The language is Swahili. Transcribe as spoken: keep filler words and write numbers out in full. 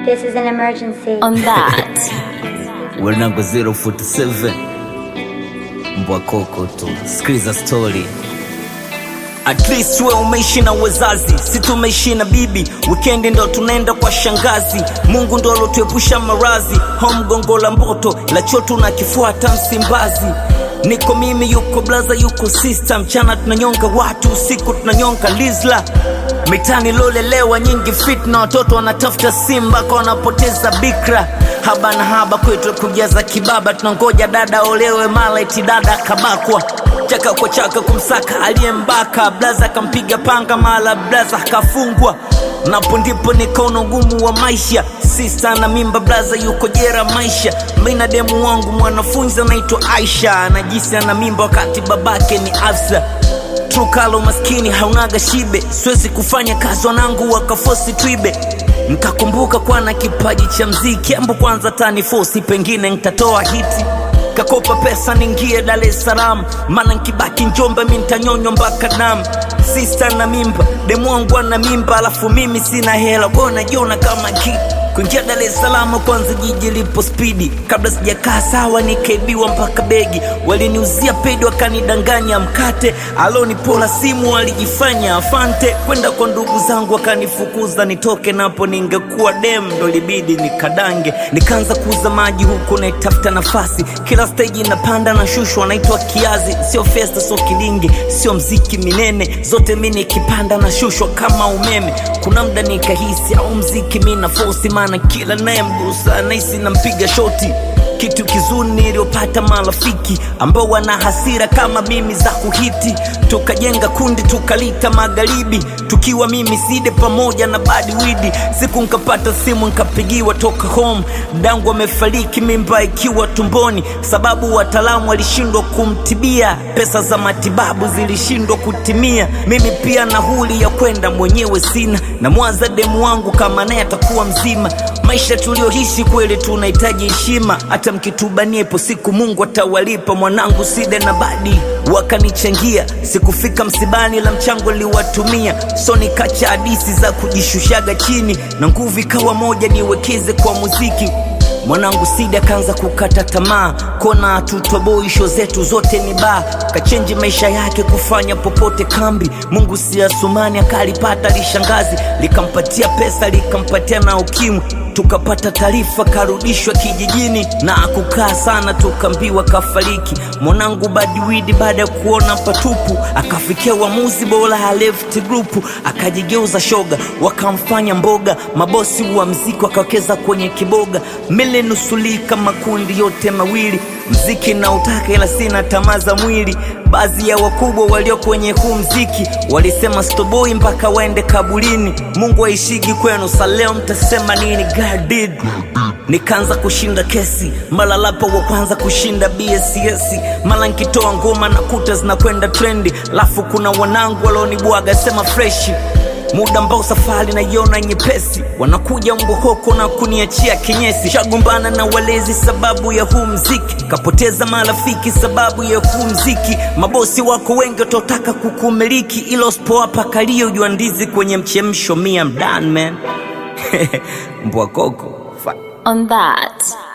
This is an emergency. On that. We're number zero forty-seven. Mbwa koko tu. Skriza story. At least we umeishi na wazazi, si tumeishi na bibi. Weekend ndo tunaenda kwa shangazi. Mungu ndo alotuepusha marazi. Home gongo la mboto, la choto na kifuata Msimbazi. Niko mimi, yuko blaza, yuko sister. Mchana tunanyonga watu, usiku tunanyonga Lizla. Mitani lolelewa nyingi fitna, watoto wanatafuta simba kwa wanapoteza bikra. Haba na haba kwetu kujaza kibaba, tunangoja dada olewe mala eti dada kabakwa. Chaka kwa chaka kumsaka aliyembaka, blaza kampiga panga mala blaza kafungwa. Napo ndipo nikaona ugumu wa maisha, sister na mimba blaza yuko jera maisha. Mina demu wangu mwanafunzi anaitwa Aisha, anajisi ana mimba wakati babake ni Afsa. Trukalo maskini haunaga shibe, siwezi kufanya kazi wanangu wakafosi twibe. Nikakumbuka kwa na kipaji cha mziki, ambu kwanza tani fosi pengine nitatoa hiti. Kakopa pesa ningie Dar es Salaam, maana nkibaki Njombe mimi nitanyonywa mpaka damu. Sister na mimba, demu wangu ana mimba, alafu mimi sina hela, kwa najiona kama kitu. Kuingia Dar es Salaam kwanza jiji lipo speedy, kabla sijakaa sawa nikaibiwa mpaka begi. Waliniuzia pedi wakanidanganya mkate, alonipola simu walijifanya afante. Kwenda kwa ndugu zangu wakanifukuza nitoke, napo ningekuwa dem ndo libidi nikadange. Nikaanza kuuza maji huko na itafuta nafasi, kila stage inapanda na shushwa naitwa kiazi. Sio festa, sio kilingi, sio mziki minene, zote mimi nikipanda na shushwa kama umeme. Kuna muda nikahisi au mziki mimi na force, maana kila naye mgusa naisi nampiga shoti. Kitu kizuri niliopata marafiki ambao wana hasira kama mimi za kuhiti. Tukajenga kundi tukalita magharibi, tukiwa mimi Side pamoja na Badi Widi. Siku nkapata simu nkapigiwa toka home, dangu amefariki mimba ikiwa tumboni. Sababu wataalamu walishindwa kumtibia, pesa za matibabu zilishindwa kutimia. Mimi pia na huli ya kwenda mwenyewe sina, na mwaza demu wangu kama naye atakuwa mzima. Maisha tulioishi kweli tunahitaji heshima, hata mkitubania ipo siku Mungu atawalipa. Mwanangu Side na Badi wakanichangia, sikufika msibani la mchango liwatumia. So nikacha hadisi za kujishushaga chini, na nguvu ikawa moja niwekeze kwa muziki. Mwanangu Side akaanza kukata tamaa, kona tutoboi show zetu zote ni ba. Kachenji maisha yake kufanya popote kambi. Mungu si Asumani akalipata lishangazi, likampatia pesa likampatia na ukimwi. Tukapata taarifa karudishwa kijijini, na akukaa sana tukambiwa kafariki. Mwanangu Badi Widi baada ya kuona patupu, akafikia uamuzi bora ya left group. Akajigeuza shoga, wakamfanya mboga. Mabosi wa mziki wakawekeza kwenye kiboga. Mele nusulika makundi yote mawili, mziki na utaka ila sina tamaa za mwili. Baadhi ya wakubwa walio kwenye huu mziki walisema stoboi mpaka waende kabulini. Mungu aishigi kwenu, saleo mtasema nini? God did. Nikaanza kushinda kesi, mara lapa wa kwanza kushinda B S S. Mala nkitoa ngoma na kuta zinakwenda trendi, lafu kuna wanangu walonibwaga sema fresh. Muda mbao safari na yona nyepesi, wanakuja mbohoko na kuniachia kinyesi. Shagumbana na walezi sababu ya huu mziki, kapoteza marafiki sababu ya huu mziki. Mabosi wako wengi watotaka kukumiliki, ilo spo hapa kalio jua ndizi kwenye mchemsho. Me I'm done man. Mbwa koko. On that.